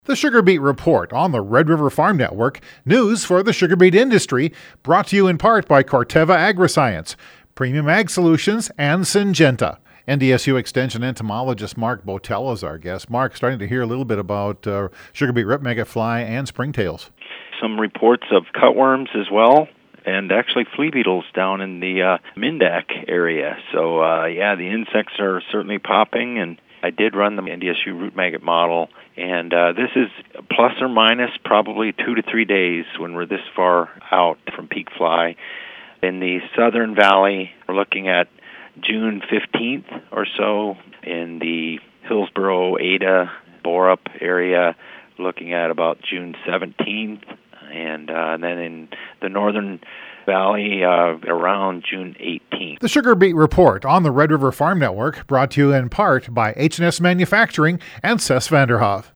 The Sugar Beet Report on the Red River Farm Network, news for the sugar beet industry, brought to you in part by Corteva Agriscience, Premium Ag Solutions, and Syngenta. NDSU Extension entomologist Mark Botel is our guest. Mark, starting to hear a little bit about sugar beet rip maggot fly and springtails. Some reports of cutworms as well, and actually flea beetles down in the Mindak area. So, the insects are certainly popping, and I did run the NDSU root maggot model, and this is plus or minus probably 2 to 3 days when we're this far out from peak fly. In the Southern Valley, we're looking at June 15th or so. In the Hillsboro, Ada, Borup area, looking at about June 17th. And then in the Northern Valley, around June 18th. The Sugar Beet Report on the Red River Farm Network, brought to you in part by H&S Manufacturing and Cess Vanderhoff.